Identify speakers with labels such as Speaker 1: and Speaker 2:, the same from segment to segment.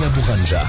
Speaker 1: بوغنجة.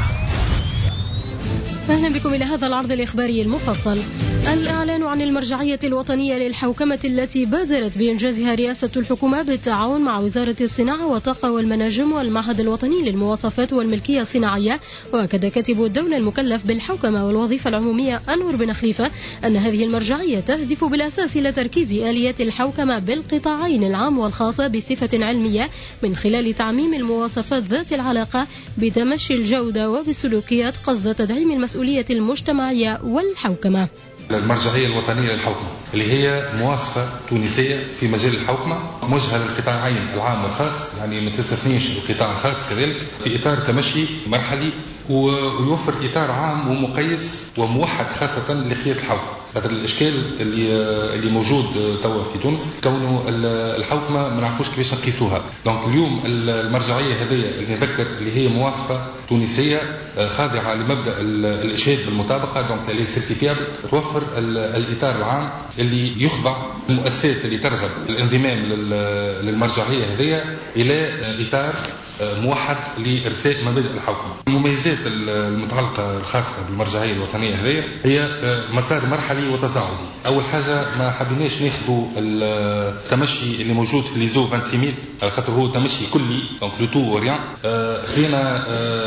Speaker 2: أهلا بكم إلى هذا العرض الإخباري المفصل. الإعلان عن المرجعية الوطنية للحوكمة التي بادرت بإنجازها رئاسة الحكومة بالتعاون مع وزارة الصناعة والطاقة والمناجم والمعهد الوطني للمواصفات والملكية الصناعية. وأكد كاتب الدولة المكلف بالحوكمة والوظيفة العمومية أنور بن خليفة أن هذه المرجعية تهدف بالأساس إلى تركيز آليات الحوكمة بالقطاعين العام والخاص بصفة علمية من خلال تعميم المواصفات ذات العلاقة بتمشي الجودة وبالسلوكيات قصد تدعيم المسؤولية المجتمعية والحوكمة.
Speaker 3: المرجعية الوطنية للحوكمة اللي هي مواصفة تونسية في مجال الحوكمة موجهة للقطاعين العام والخاص، يعني ما تستثنيش القطاع الخاص كذلك، في إطار تمشي مرحلي ويوفر إطار عام ومقيس وموحد خاصة لقيادة الحوكمة. هذا الإشكال اللي موجود توا في تونس كونه الحوكمة ما نعرفوش كيفاش نقيسوها. دونك اليوم المرجعية هذه اللي نذكر اللي هي مواصفة تونسية خاضعة لمبدأ الإشهاد بالمطابقة، دونك اللي سيرتيفيابل، توفر الإطار العام اللي يخضع المؤسسات اللي ترغب الانضمام للمرجعية هذه إلى إطار موحد لإرساء مبادئ الحوكمة. المميزات المتعلقة الخاصة بالمرجعية الوطنية هذه هي مسار مرحلي وتصاعدي. أول حاجة ما حبيناش ناخذوا التمشي اللي موجود في ليزو 26000 على خاطر هو تمشي كلي، دونك لو تو اوريان. خلينا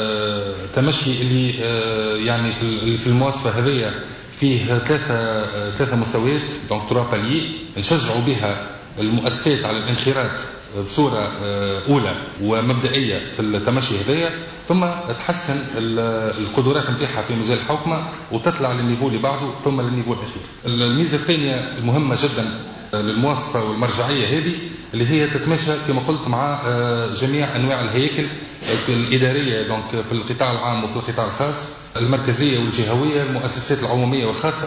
Speaker 3: تمشي اللي يعني في المواصفة هذه فيه ثلاثة مستويات، دونك 3 باليي نشجعوا بها المؤسسات على الانخراط بصورة أولى ومبدئية في التمشي هذايا، ثم تحسن القدرات نتاعها في مجال الحوكمة وتطلع للنيفو اللي بعده ثم للنيفو الأخير. الميزة الثانية المهمة جدا للمواصفة والمرجعية هذه اللي هي تتماشى كما قلت مع جميع أنواع الهياكل الإدارية، دونك في القطاع العام وفي القطاع الخاص، المركزية والجهوية، المؤسسات العمومية والخاصة.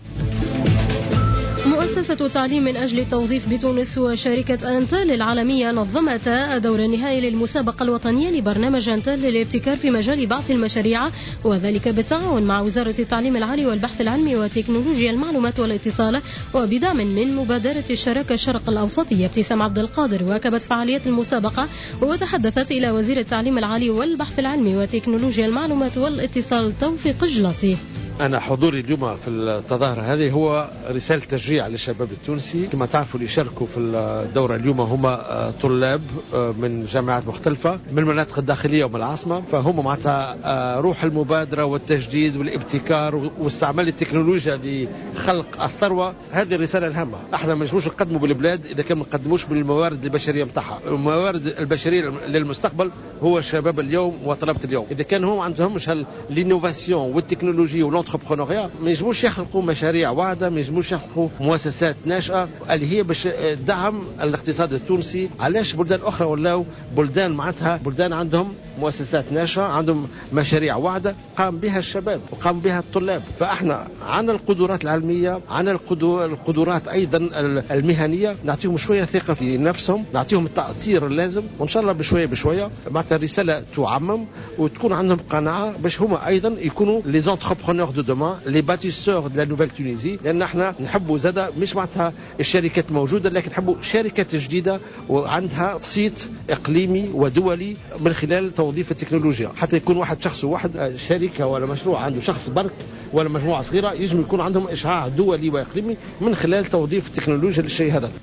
Speaker 2: مؤسسة تعليم من أجل التوظيف بتونس وشركة أنتال العالمية نظمتا الدور النهائي للمسابقة الوطنية لبرنامج أنتال للابتكار في مجال بعث المشاريع، وذلك بالتعاون مع وزارة التعليم العالي والبحث العلمي وتكنولوجيا المعلومات والاتصال وبدعم من مبادرة الشراكة الشرق الأوسطية. ابتسام عبد القادر واكبت فعاليات المسابقة وتحدثت إلى وزير التعليم العالي والبحث العلمي وتكنولوجيا المعلومات والاتصال توفيق جلاسي.
Speaker 4: أنا حضوري اليوم في التظاهرة هذه هو رسالة تشجيع للشباب التونسي. كما تعرفوا اللي شاركوا في الدورة اليوم هم طلاب من جامعات مختلفة من المناطق الداخلية ومن العاصمة، فهم معناتها روح المبادرة والتجديد والابتكار واستعمال التكنولوجيا لخلق الثروة. هذه الرسالة الهامة. احنا ما نجموش نقدموا بالبلاد إذا كان ما نقدموش بالموارد البشرية متاعها. الموارد البشرية للمستقبل هو شباب اليوم وطلبة اليوم. إذا كان هم عندهمش الانوفاسيون والتكنولوجيا والانتربرونيا ما يجموش يخلقوا مشاريع واعدة، ما يجموش يخلقوا مؤسسات ناشئة اللي هي باش دعم الاقتصاد التونسي. علاش بلدان أخرى ولاو بلدان معناتها بلدان عندهم مؤسسات ناشئة، عندهم مشاريع واعدة قام بها الشباب وقام بها الطلاب. فاحنا عندنا القدرات العلمية، عندنا القدرات أيضا المهنية، نعطيهم شوية ثقة في نفسهم، نعطيهم التأطير اللازم، وإن شاء الله بشوية بشوية معناتها الرسالة تعمم وتكون عندهم قناعة باش هما أيضا يكونوا لي زونتربرونور دو دومان، لي باتيسور دو لا نوفيل تونيزي. لأن احنا نحبوا زادا مش معناتها الشركات موجودة، لكن نحبوا شركات جديدة وعندها صيت إقليمي ودولي من خلال توظيف التكنولوجيا، حتى يكون واحد شخص واحد شركة ولا مشروع عنده شخص برك ولا مجموعة صغيرة يجب يكون عندهم إشعاع دولي وإقليمي من خلال توظيف التكنولوجيا للشيء هذا.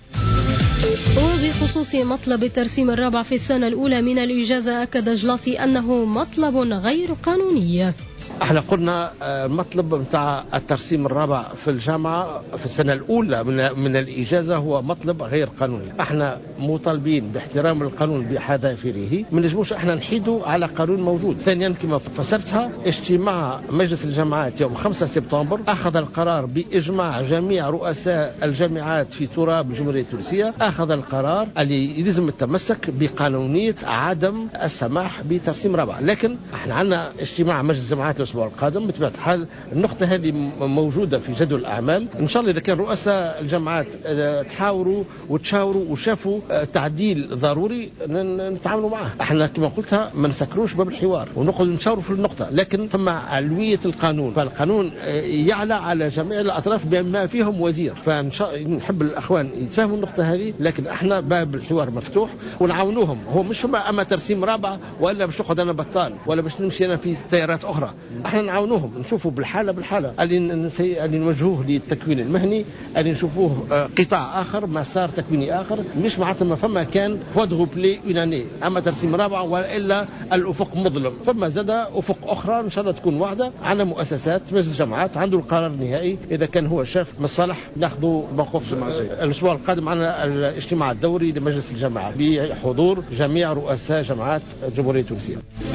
Speaker 2: وبخصوص مطلب الترسيم الرابع في السنة الأولى من الإجازة أكد جلاسي أنه مطلب غير قانوني.
Speaker 4: احنا قلنا المطلب متاع الترسيم الرابع في الجامعة في السنة الأولى من الإجازة هو مطلب غير قانوني. احنا مطالبين باحترام القانون بحذافيره، ما نجموش احنا نحيدوا على قانون موجود. ثانيا كما فسرتها اجتماع مجلس الجامعات يوم 5 سبتمبر أخذ القرار بإجماع جميع رؤساء الجامعات في تراب الجمهورية التونسية، أخذ القرار اللي يلزم التمسك بقانونية عدم السماح بترسيم رابع. لكن احنا عندنا اجتماع مجلس الجامعات الأسبوع القادم. بطبيعة الحال النقطة هذه موجودة في جدول الأعمال. إن شاء الله إذا كان رؤساء الجامعات تحاوروا وتشاوروا وشافوا تعديل ضروري نتعاملوا معه. احنا كما قلتها ما نسكروش باب الحوار ونقعد نشاوروا في النقطة، لكن ثم علوية القانون، فالقانون يعلى على جميع الأطراف بما فيهم وزير. فنحب الأخوان يتفهموا النقطة هذه، لكن احنا باب الحوار مفتوح ونعاونوهم. هو مش أما ترسيم رابعة ولا باش نقعد أنا بطال ولا باش نمشي أنا في تيارات أخرى. احنا نعاونوهم نشوفوا بالحالة اللي نوجهوه للتكوين المهني، اللي نشوفوه قطاع آخر مسار تكويني آخر، مش معناتها ما فما كان فودغو بلي يوناني أما ترسيم رابعة وإلا الأفق مظلم. فما زاد أفق أخرى إن شاء الله تكون واحدة. عندنا مؤسسات مجلس الجامعات عنده القرار النهائي، إذا كان هو شاف مصالح ناخذوا موقف. الأسبوع القادم عندنا الاجتماع الدوري لمجلس الجامعة بحضور جميع رؤساء جامعات الجمهورية التونسية.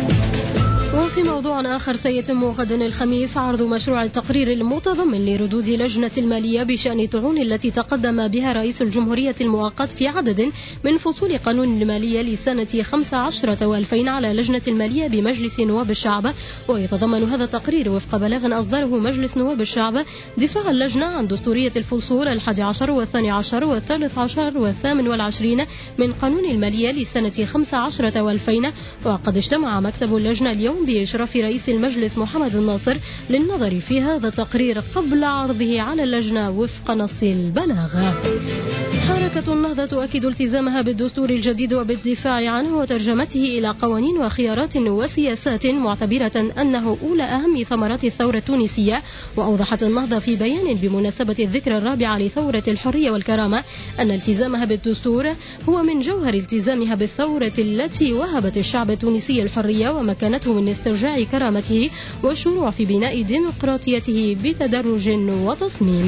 Speaker 2: وفي موضوع آخر، سيتم غدا الخميس عرض مشروع التقرير المتضمن لردود لجنة المالية بشأن الطعون التي تقدم بها رئيس الجمهورية المؤقت في عدد من فصول قانون المالية لسنة 15 و2000 على لجنة المالية بمجلس نواب الشعب. ويتضمن هذا التقرير وفق بلاغ أصدره مجلس نواب الشعب دفاع اللجنة عن دستورية الفصول 11 و12 و13 و28 من قانون المالية لسنة 15 و2000. وقد اجتمع مكتب اللجنة اليوم بإشراف رئيس المجلس محمد الناصر للنظر في هذا التقرير قبل عرضه على اللجنة وفق نص البلاغ. حركة النهضة تؤكد التزامها بالدستور الجديد وبالدفاع عنه وترجمته إلى قوانين وخيارات وسياسات، معتبرة أنه أولى أهم ثمرات الثورة التونسية. وأوضحت النهضة في بيان بمناسبة الذكرى الرابعة لثورة الحرية والكرامة أن التزامها بالدستور هو من جوهر التزامها بالثورة التي وهبت الشعب التونسي الحرية ومكنته من استرجاع كرامته والشروع في بناء ديمقراطيته بتدرج وتصميم.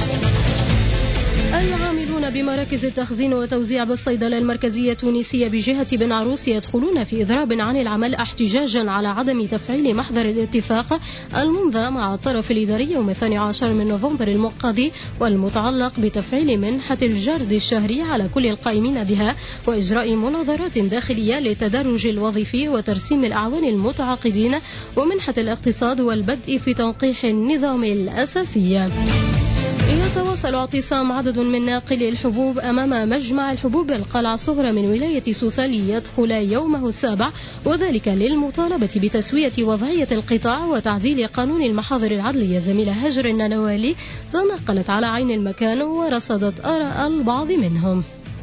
Speaker 2: العاملون بمراكز التخزين وتوزيع بالصيدلة المركزية التونسية بجهة بن عروس يدخلون في إضراب عن العمل احتجاجا على عدم تفعيل محضر الاتفاق الممضى مع الطرف الإداري يوم 12 من نوفمبر المنقضي والمتعلق بتفعيل منحة الجرد الشهري على كل القائمين بها وإجراء مناظرات داخلية للتدرج الوظيفي وترسيم الأعوان المتعاقدين ومنحة الاقتصاد والبدء في تنقيح النظام الأساسي. يتواصل اعتصام عدد من ناقلي الحبوب أمام مجمع الحبوب القلعة الصغرى من ولاية سوسة ليدخل يومه السابع، وذلك للمطالبة بتسوية وضعية القطاع وتعديل قانون المحاضر العدلية. زميلة هاجر الننوالي تنقلت على عين المكان ورصدت آراء البعض منهم.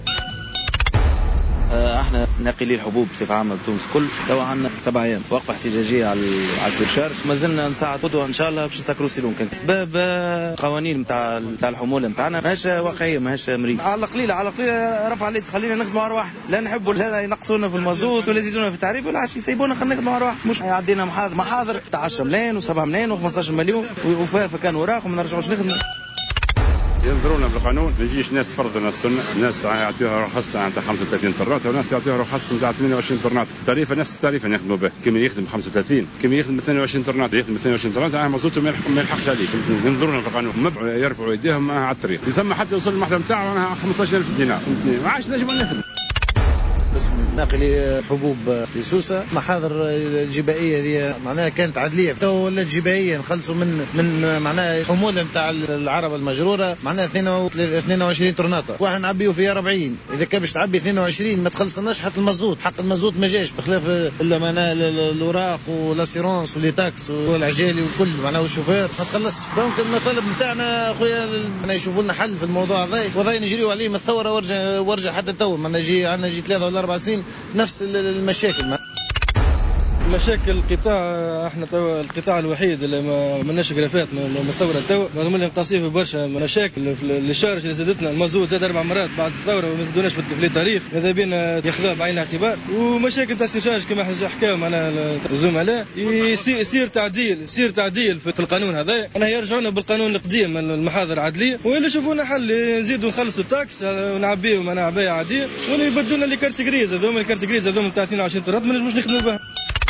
Speaker 1: احنا ناقلي الحبوب بصفه عامه بتونس كل توا عندنا 7 ايام وقفه احتجاجيه على السيرشارج، ما زلنا نساعد قدوه ان شاء الله باش نسكروا سيلون. كان اسباب قوانين نتاع الحموله نتاعنا ماهيش واقعيه ماهيش مريضه. على القليله رفع عليه خلينا نخدموا على واحد، لا نحبوا لا ينقصونا في المازوت ولا يزيدونا في التعريف ولا عادش يسيبونا خلينا نخدموا على واحد. مش يعدينا محاضر تاع 10 ملايين و7 ملايين و15 مليون وفاف كان وراق وما نرجعوش نخدموا.
Speaker 5: ينظرونا بالقانون، ما يجيش ناس فرض لنا السنه، ناس يعطيوها رخص نتاع 35 طرنات وناس يعطيوها رخص نتاع 28 طرنات، تعريفه نفس التعريفه نخدموا به، كيما يخدم 35 كيما يخدم 22 طرنات، يخدم 22 طرنات مازوت ما يلحقش عليه. ينظرونا بالقانون يرفعوا يديهم على الطريق، ثم حتى يوصل المحضر نتاعو انا 15000 دينار، ما عادش نجم نخدم.
Speaker 1: باسم ناقلي حبوب في سوسة، محاضر الجبائية دي معناها كانت عدلية تو ولا جبائية، نخلصوا من معناها حمولة نتاع العربة المجرورة معناها 22 طرناطة واحد نعبيه فيها 40. إذا كان باش تعبي 22 ما تخلصناش حتى المازوت، حق المازوت ما جاش بخلاف إلا معناها الأوراق والأسيرونس والتاكس والعجالي وكل معناها والشوفير ما تخلص. دونك المطالب نتاعنا خويا يشوفوا لنا حل في الموضوع هذا وضاي نجريوا عليه من الثورة وارجع حتى تو ما نجي عندنا 3 ولا 4 سنين نفس المشاكل.
Speaker 6: مشاكل القطاع، احنا تو القطاع الوحيد اللي ما مناش جرافات من ثوره تو، رغم اللي مقاصين في برشا مشاكل في الشارج اللي زادتنا، المازوت زاد 4 مرات بعد الثوره وما زادوناش في التاريخ، ماذا بينا ياخذوها بعين الاعتبار. ومشاكل تاع الشارج كما حكاوا معنا الزملاء، يصير تعديل في القانون هذا، انا يرجعونا بالقانون القديم المحاضر العدليه، ولا يشوفونا حل نزيدوا نخلصوا التاكس ونعبيهم انا عبايه عاديه، ولا يبدلونا لي كارت غريز هذوما، الكارت غريز هذوما تاع 22 طرات ما نجموش نخدموا بها.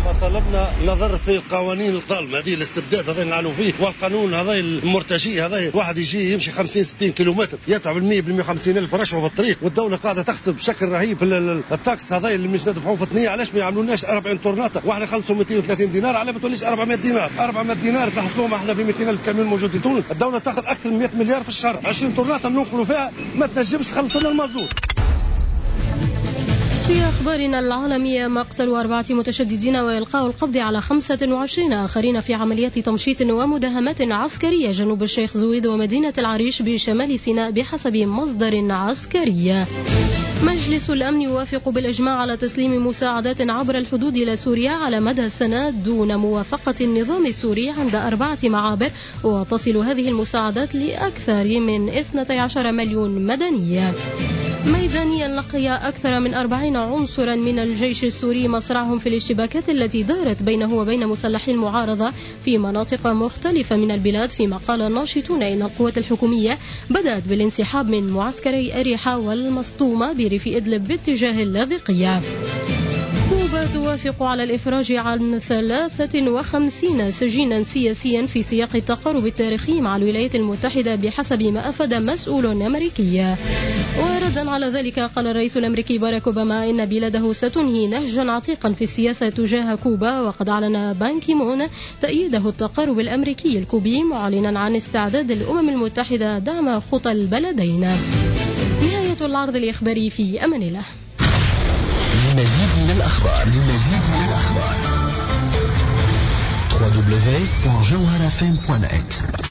Speaker 7: طلبنا نظر في القوانين الظالمة هذه، الاستبداد هذا نعانوا فيه، والقانون هذا المرتشي هذا، واحد يجي يمشي 50-60 كيلومتر يدفع ب150,000 رشوة في الطريق، والدولة قاعدة تحسب بشكل رهيب في التاكس هذا اللي مش ندفعوه في الثنية. علاش ما يعملوناش 40 طورناطة واحنا نخلصوا 230 دينار؟ على ما تقوليش 400 دينار. 400 دينار تحسبوهم احنا في 200,000 كاميون موجود في تونس، الدولة تاخذ أكثر من 100 مليار في الشهر. 20 طورناطة ننقلوا فيها ما تنجمش تخلصوا لنا المازوت.
Speaker 2: في أخبارنا العالمية، مقتل 4 متشددين وإلقاء القبض على 25 آخرين في عمليات تمشيط ومداهمات عسكرية جنوب الشيخ زويد ومدينة العريش بشمال سيناء بحسب مصدر عسكري. مجلس الأمن يوافق بالإجماع على تسليم مساعدات عبر الحدود إلى سوريا على مدى السنة دون موافقة النظام السوري عند 4 معابر، وتصل هذه المساعدات لأكثر من 12 مليون مدني. ميدانيا لقي أكثر من 40 عنصرا من الجيش السوري مصرعهم في الاشتباكات التي دارت بينه وبين مسلحي المعارضة في مناطق مختلفة من البلاد، فيما قال الناشطون إن القوات الحكومية بدأت بالانسحاب من معسكري أريحة والمسطومة بريف إدلب باتجاه اللاذقية. كوبا توافق على الإفراج عن 53 سجينا سياسيا في سياق التقارب التاريخي مع الولايات المتحدة بحسب ما أفاد مسؤول أمريكي. وردا على ذلك قال الرئيس الأمريكي باراك أوباما إن بلاده ستنهي نهجا عتيقا في السياسة تجاه كوبا، وقد أعلن بان كي مون تأييده التقارب الأمريكي الكوبي، معلنا عن استعداد الأمم المتحدة دعم خطى البلدين. نهاية العرض الإخباري، في أمان الله.
Speaker 8: لمزيد من الأخبار www.jawharafm.net